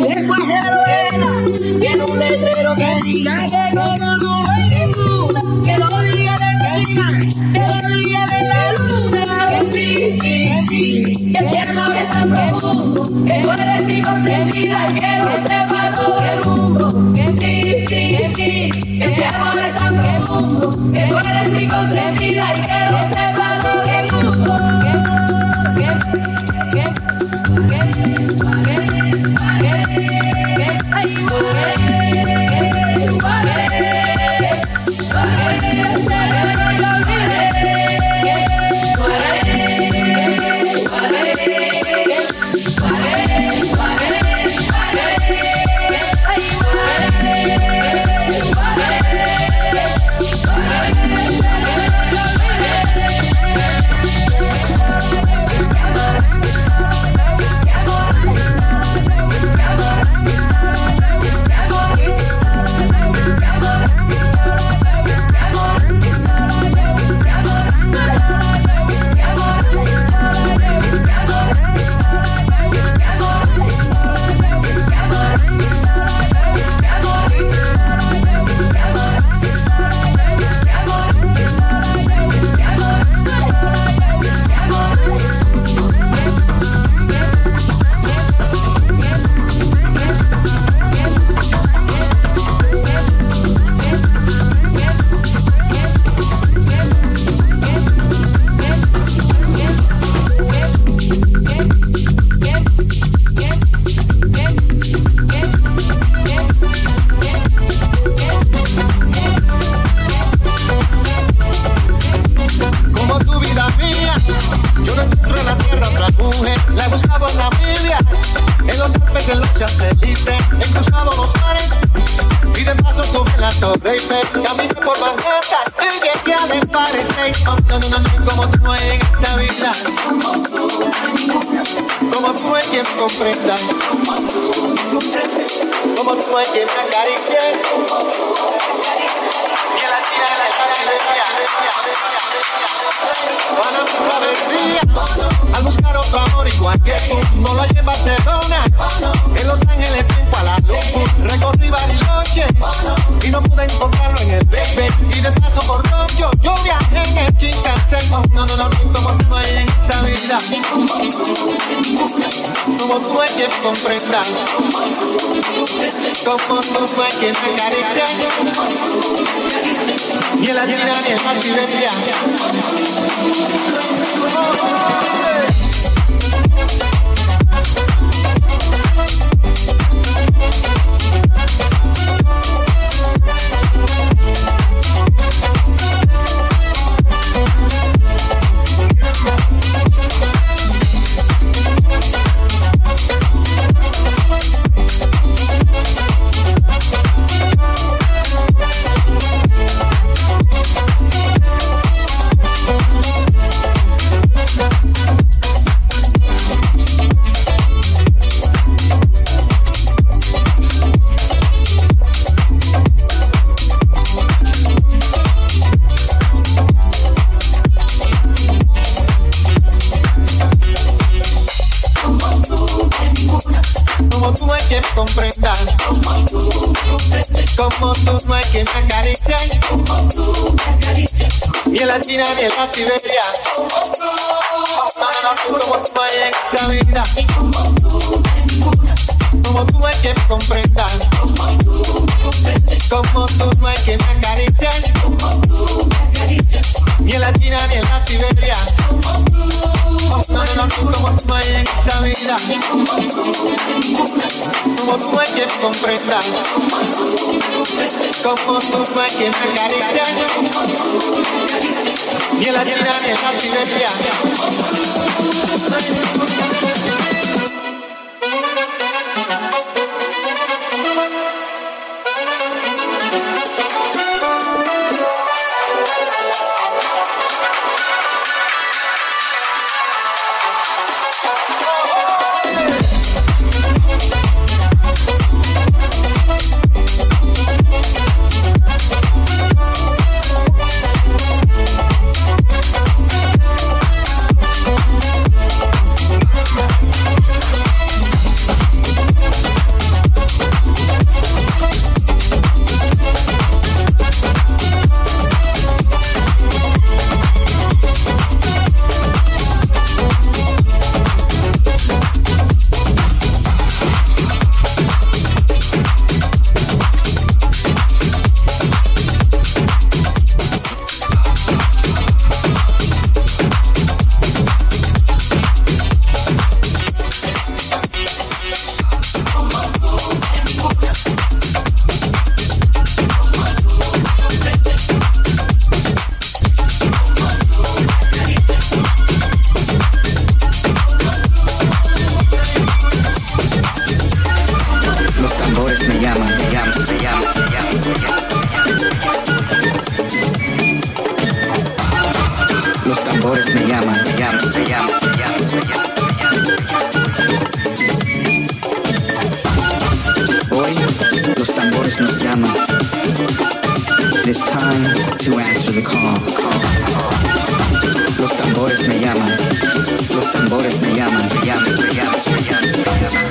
lenguaje de novela. Tiene un letrero que diga que como no hay ninguna, que lo diga del clima, que lo diga de la luna. Que sí, sí, sí, que mi amor es tan profundo, que tú eres mi consentida y que lo sepa todo el mundo. Que sí, sí, sí, que mi amor es tan profundo, que tú eres mi consentida y que lo sepa todo el mundo. Al buscar otro amor igual que tú, no lo hay en Barcelona, en Los Ángeles, en Kuala Lumpur, recorrí Bariloche y no pude encontrarlo en el Pepe, y de paso por Tokio, yo viajé en el Shinkansen. No, como tú no hay en esta vida, como tú hay que comprender, como tú no hay que me acaricie, ni en la China ni en la Siberia. Como tú no hay quien me acaricie, ni en la China ni en la Siberia. Como tú hay en esta vida, como tú hay quien comprenda, como tú no hay quien me acaricie, ni en la China ni en la Siberia. Como tú hay en esta vida, como tú hay quien comprenda, como tú no hay quien me acaricie, ni en la China ni en la Siberia. llaman, me llaman, me llaman, me llaman, me llaman. Los tambores me llaman, me llaman, me llaman, me llaman, me llaman, me llaman. Hoy los tambores nos llaman. It is time to answer the call. Los tambores me llaman. Los tambores me llaman, me llaman, me llaman, me llaman, me llaman.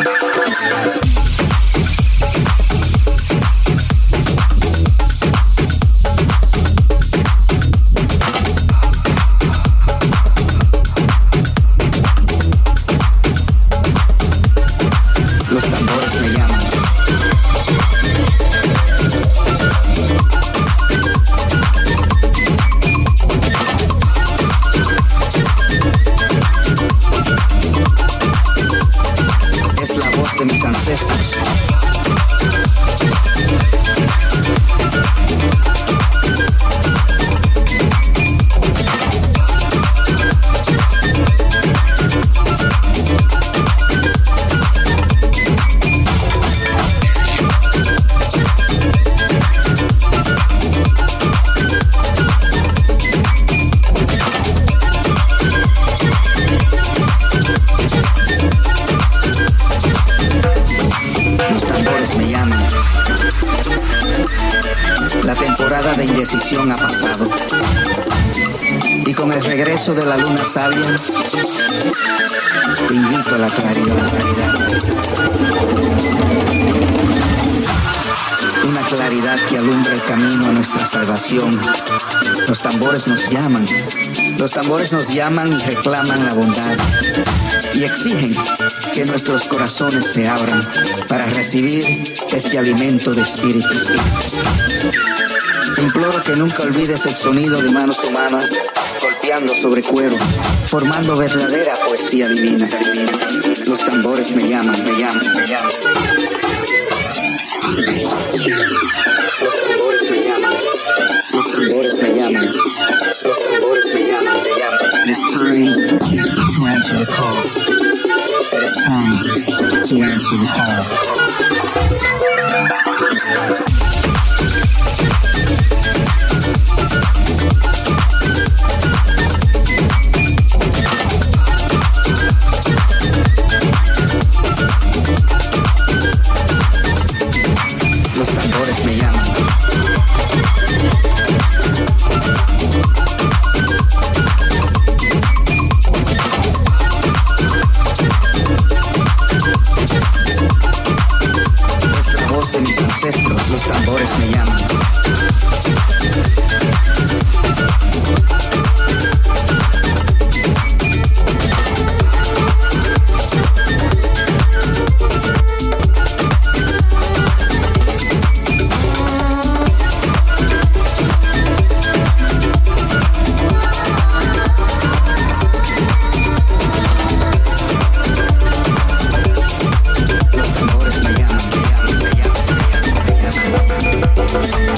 Los tambores me llaman. Es la voz de mis ancestros. Me llaman. La temporada de indecisión ha pasado y con el regreso de la luna sabia te invito a la claridad. Una claridad que alumbra el camino a nuestra salvación. Los tambores nos llaman. Los tambores nos llaman y reclaman la bondad y exigen que nuestros corazones se abran para recibir este alimento de espíritu. Te imploro que nunca olvides el sonido de manos humanas golpeando sobre cuero, formando verdadera poesía divina. Los tambores me llaman, me llaman, me llaman. Los tambores me llaman. Los tambores me llaman. Los tambores me llaman, me llaman. It is time to answer the call. It is time to answer the call. Los tambores me llaman. Es la voz de mis ancestros, los tambores me llaman. Los tambores me llaman, me llaman, me llaman, me llaman, me llaman.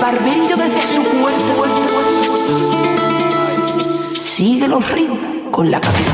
barbello desde su puerta sigue los ritmos con la cabeza.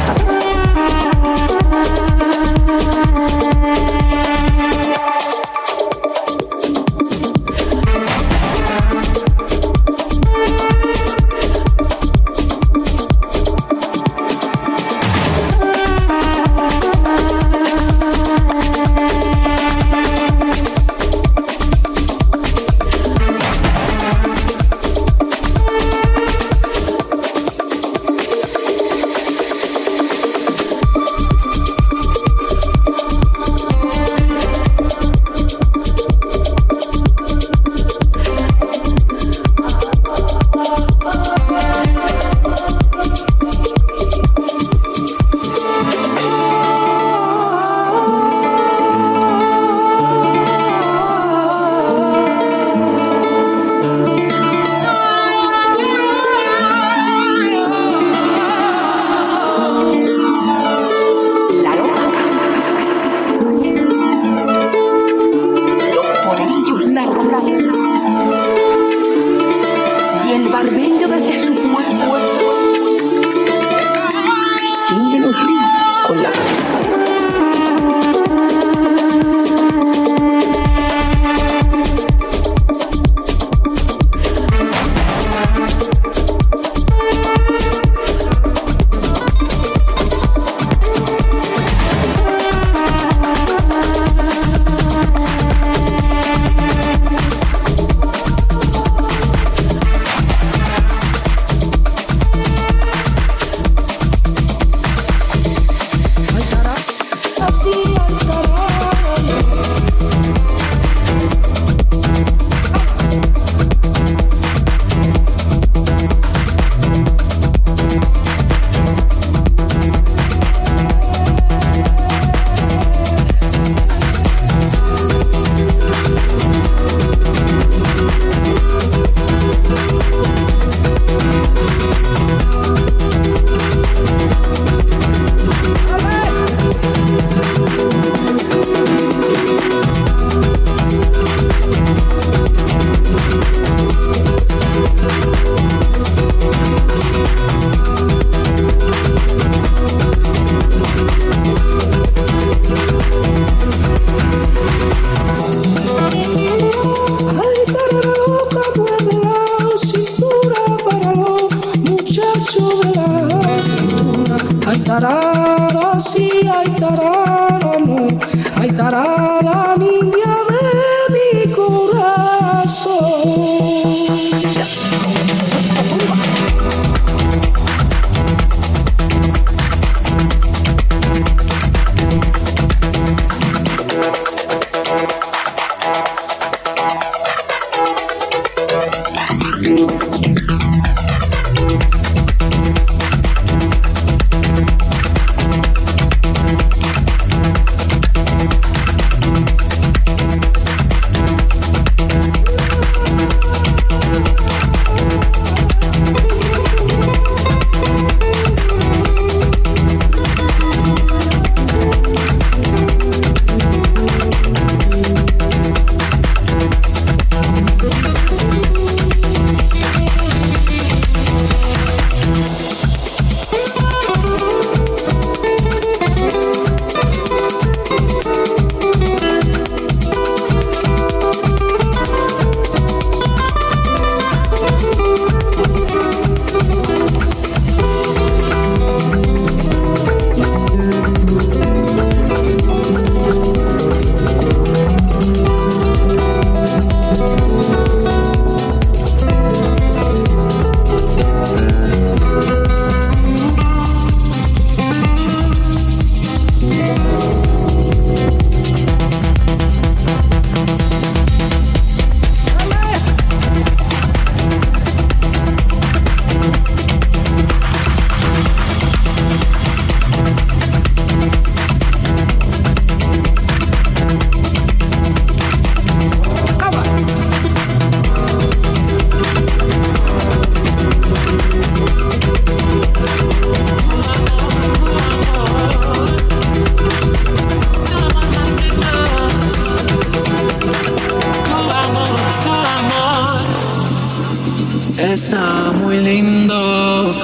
Está muy lindo.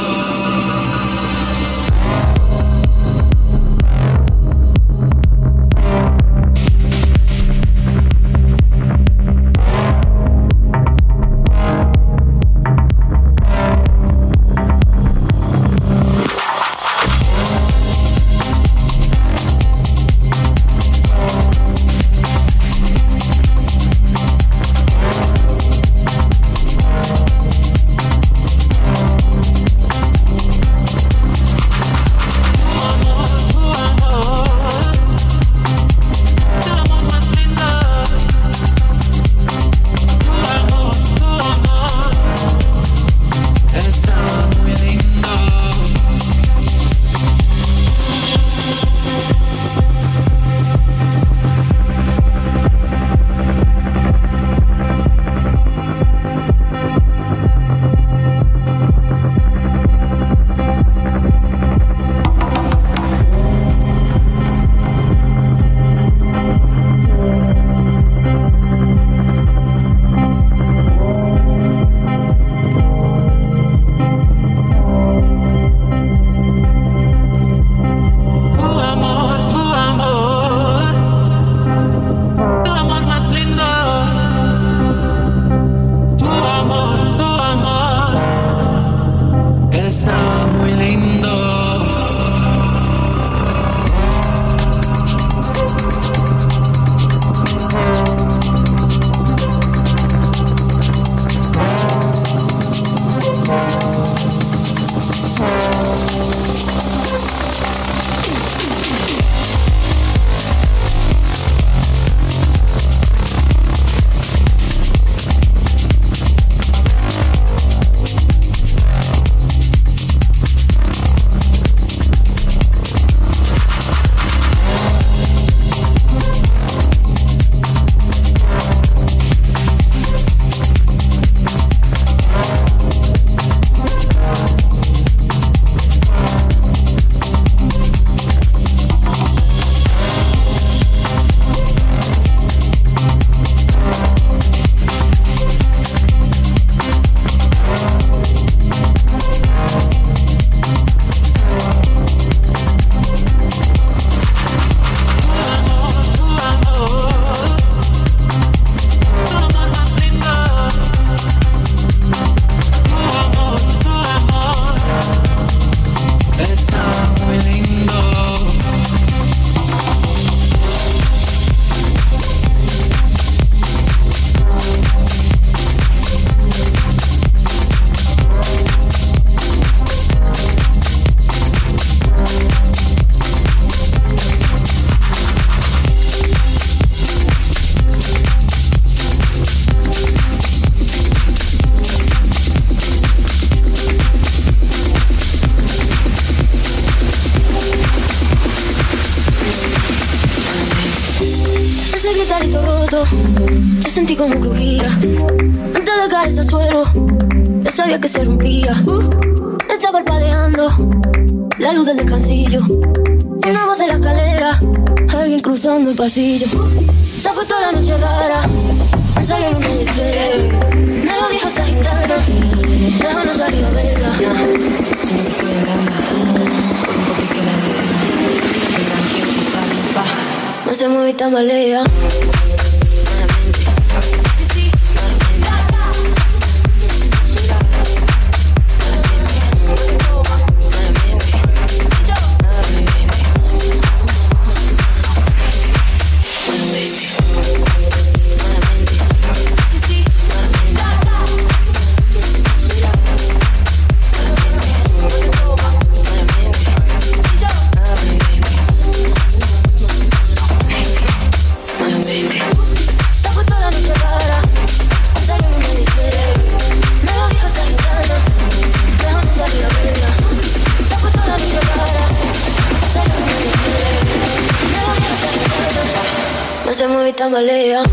Yo sentí como crujía antes de caerse al suelo. Ya sabía que se rompía. Estaba parpadeando la luz del descansillo. Una voz de la escalera, alguien cruzando el pasillo. Se ha puesto la noche rara, me salió luna y estrella. Me lo dijo esa gitana, mejor no salir a verla. Solo que estoy hablando, un poquito que la vea. Que tranquilo que pa. No se mueve y tambalea. Se mueve y tambalea.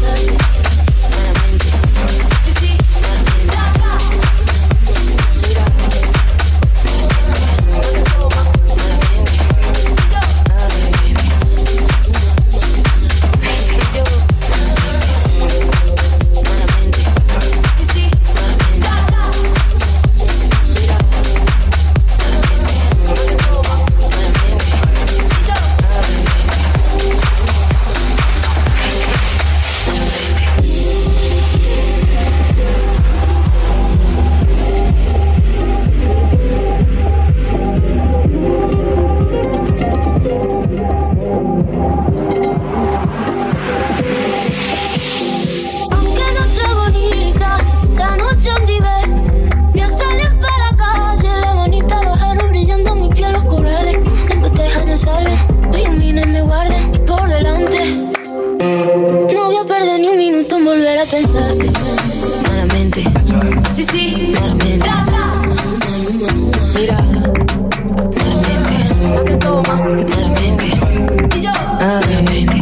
sí, malamente. Mira, malamente. ¿A qué toma? Malamente. Y yo, malamente.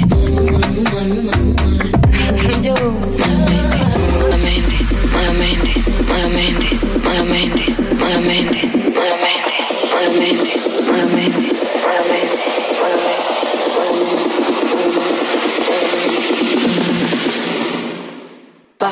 Yo, malamente, malamente, malamente, malamente, malamente, malamente, malamente, malamente, malamente, malamente, pa.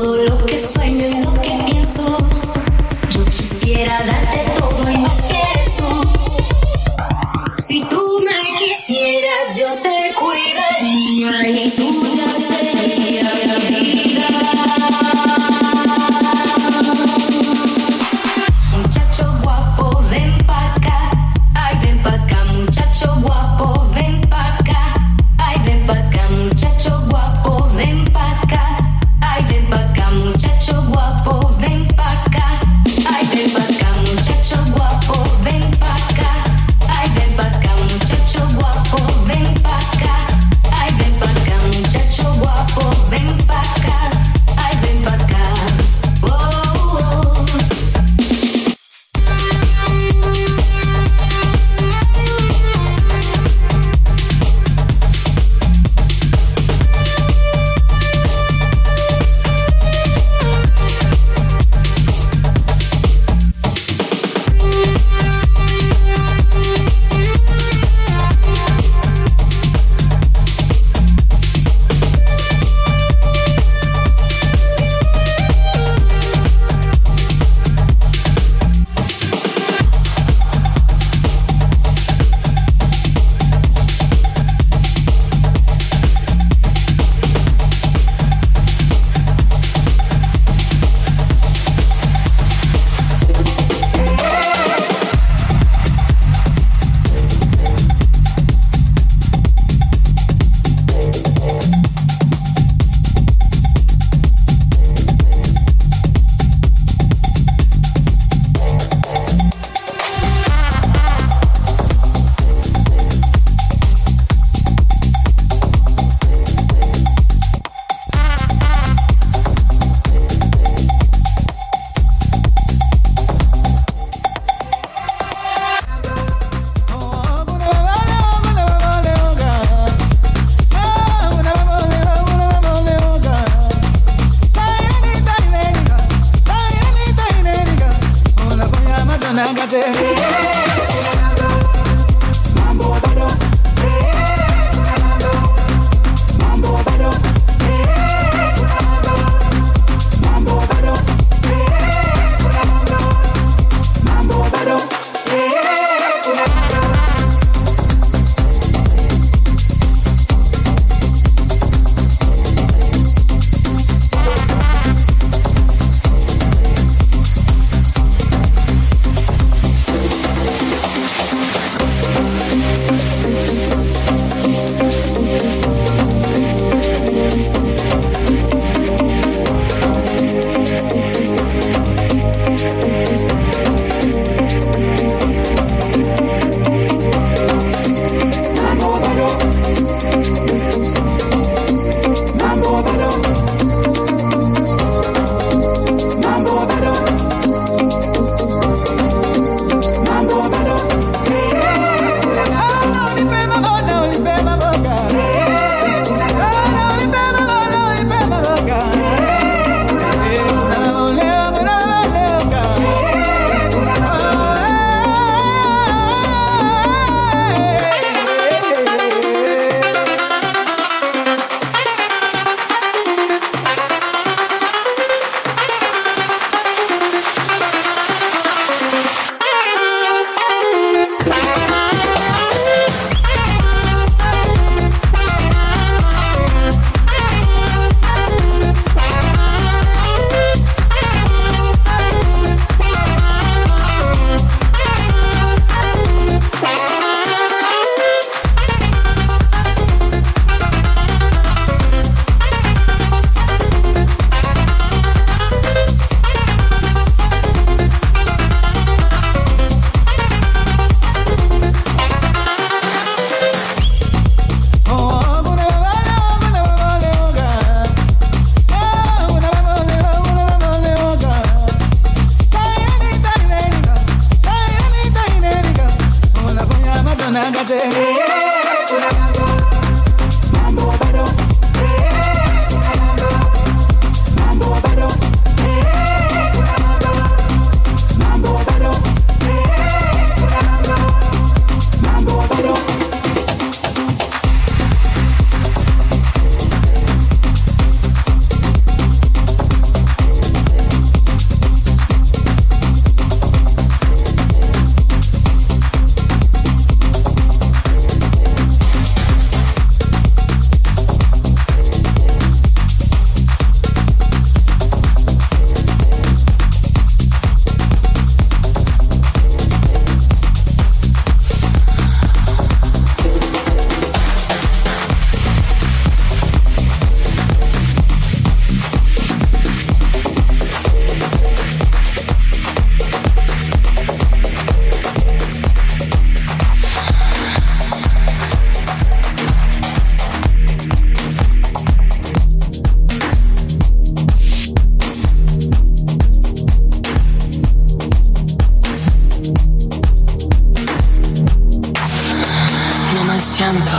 todo lo que sueño y lo que pienso. Yo quisiera darte todo y más que eso. Si tú me quisieras, yo te cuidaría y tuya sería la vida. Muchacho guapo, ven pa' acá. Ay, ven pa' acá, muchacho guapo, ven pa' acá. Ay, ven pa' acá, muchacho guapo, ven pa' acá. Ay, ven pa' acá, muchacho guapo, ven pa' acá. Ay, ven pa' acá, muchacho guapo, ven pa' acá. Ay, ven pa' acá, muchacho guapo, ven pa' acá. Ay, ven pa' acá, muchacho guapo, ven pa' acá. Ay, ven pa' acá. Oh, oh.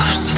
Podcast.